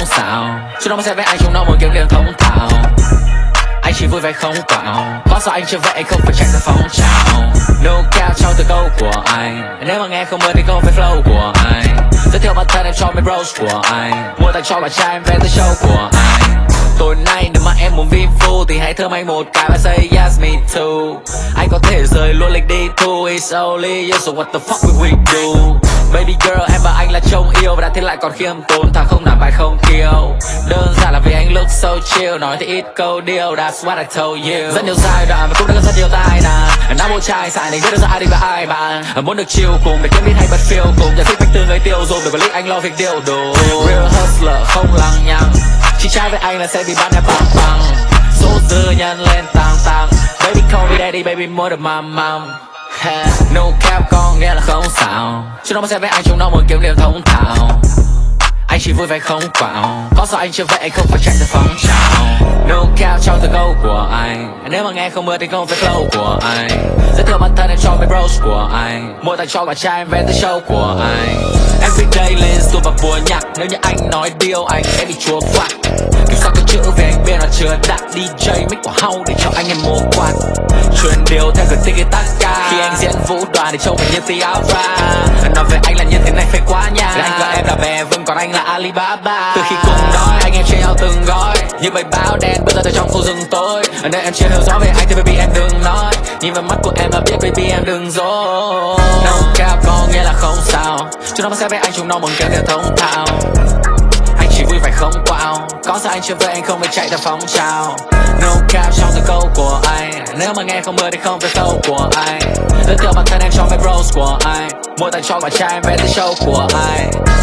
không sao. Chúng nó sẽ với anh chúng nó muốn kiếm tiền thông thạo. Anh chỉ vui vẻ không quạo. Có sao anh chưa vậy anh không phải chạy ra phong trào. No cap trong từ câu của anh. Nếu mà nghe không mơ thì không phải flow của anh. Giới thiệu bản thân em cho mấy bros của anh. Mua tặng cho bạn trai em vé tới show của anh. Tối nay nếu mà em muốn vi phu thì hãy thơm anh một cái và say yes me too. Anh có thể rời luôn lịch đi thu. It's only you so what the fuck will we do. Baby girl em và anh là trông yêu và đã thế lại còn khiêm tốn. Thằng không làm bài không kiêu. Đơn giản là vì anh look so chill. Nói thì ít câu điều. That's what I told you. Rất nhiều giai đoạn và cũng đã có rất nhiều tai nạn. Em đã một trai xài nên biết được ai đi với ai bạn. Muốn được chill cùng để kiếm ít hay bật phiêu cùng. Giải thích từ người tiêu dùng. Đừng có lít anh lo việc điều đồ. Real hustler không lằng nhằng. Chỉ trai với anh là sẽ bị bán em bằng bằng. Số dư nhân lên tăng tăng. Baby call me daddy, baby more than my mom. No cap có nghĩa là không sao. Chúng nó sẽ với anh chúng nó muốn kiếm điểm thông thạo. Anh chỉ vui vẻ không quạo. Có sao anh chưa vậy anh không phải chạy ra phong trào. No cap trong từ câu của anh. Nếu mà nghe không mưa thì không phải flow của anh. Giới thiệu bản thân em cho mấy bros của anh. Mua tặng cho bạn trai em vé tới show của anh. Everyday lên dù và buồn nhạc. Nếu như anh nói điều anh sẽ bị chua phạt. Kiểu sao cái chữ về anh biết là chưa đặt. DJ mic của hau để cho anh em mua quạt. Truyền điều theo cái tiki taka. Khi anh diễn vũ đoàn thì trông phải như Tiara. Nói về anh là như thế này phải quá nha. Anh và em là bè vâng còn anh là Alibaba. Từ khi cùng đói anh em chia nhau từng gói. Như bầy báo đen bước ra từ trong khu rừng tối. Nên em chưa hiểu rõ về anh thì baby em đừng nói. Nhìn vào mắt của em là biết baby em đừng dối. No cap có nghĩa là không sao. Chúng nó sẽ với anh chúng nó muốn kiếm tiền thông thạo. Anh chỉ vui vẻ không quạo. Có sao anh chưa với anh không phải chạy theo phong trào. No cap trong từ câu của anh. Nếu mà nghe không mưa thì không phải flow của anh. Giới thiệu bản thân em cho mấy bros của anh. Mua tặng cho bạn trai em vé tới show của anh.